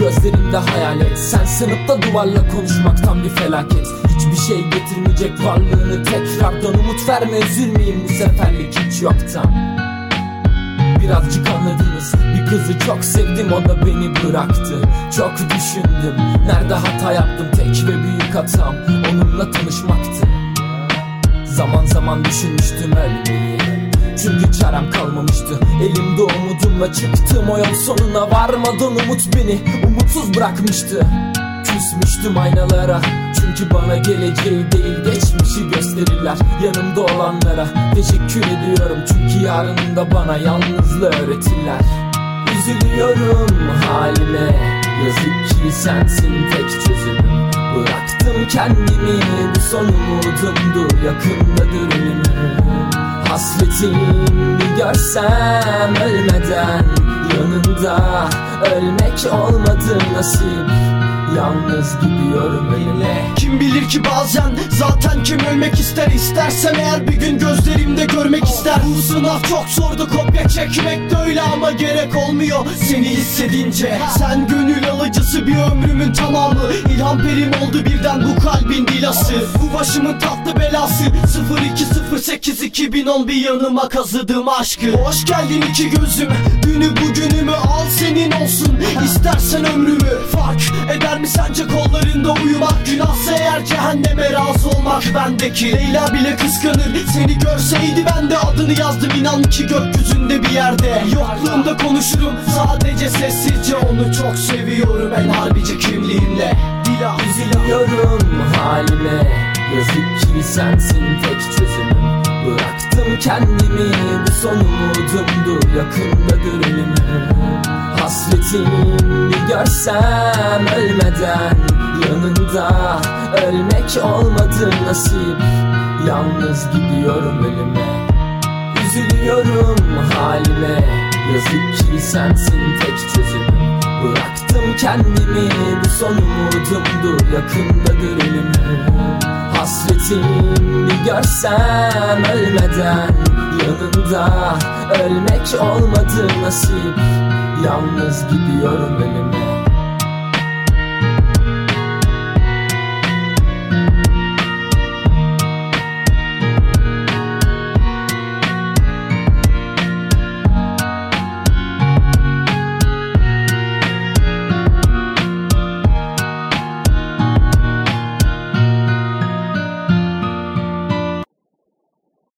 gözlerimde hayalet. Sen sınıfta duvarla konuşmaktan bir felaket. Hiçbir şey getirmeyecek varlığını tekrardan umut verme, üzülmeyeyim bu seferlik hiç yoktan. Birazcık anladınız, bir kızı çok sevdim, o da beni bıraktı. Çok düşündüm, nerede hata yaptım, tek ve büyük hatam onunla tanışmaktı. Zaman zaman düşünmüştüm ölmeyi, çünkü çarem kalmamıştı. Elimde umudumla çıktım o yol sonuna, varmadan umut beni umutsuz bırakmıştı. Küsmüştüm aynalara, çünkü bana geleceği değil geçmişi gösterirler. Yanımda olanlara teşekkür ediyorum, çünkü yarını da bana yalnızlığı öğretirler. Üzülüyorum halime, yazık ki sensin tek çözümüm. Bıraktım kendimi, bu son umudumdu, yakındadır ölümüm. Hasretimi görsem ölmeden yanında, ölmek olmadı nasip, yalnız gidiyorum eline. Kim bilir ki bazen zaten kim ölmek ister, istersem eğer bir gün gözlerimde görmek ister. Bu sınav çok zordu, kopya çekmek de öyle ama gerek olmuyor seni hissedince. Sen gönül alıcısı bir ömrümün tamamı, İlham perim oldu birden bu kalbin dilası. Bu başımın tatlı belası, 0208-2010 bir yanıma kazıdığım aşkı. Hoş geldin iki gözüm, dünü bugünümü al senin olsun. İstersen ömrümü fark eder mi sence kollarında uyumak? Günahsa eğer cehenneme razı olmak bendeki. Leyla bile kıskanır seni görseydi, ben de adını yazdım inan ki gökyüzünde bir yerde. Yokluğumda konuşurum sadece sessizce, onu çok seviyorum en harbici kimliğimle. Üzülüyorum halime, yazık ki sensin tek çözümüm. Bıraktım kendimi, bu son umudumdu, yakındadır ölümüm. Hasretimi görsem ölmeden yanında, ölmek olmadı nasip, yalnız gidiyorum ölüme. Üzülüyorum halime, yazık ki sensin tek çözümüm. Bıraktım kendimi, bu son umudumdu, yakındadır ölümüm. Hasretimi görsem ölmeden yanında, ölmek olmadı nasip, yalnız gidiyorum ölüme.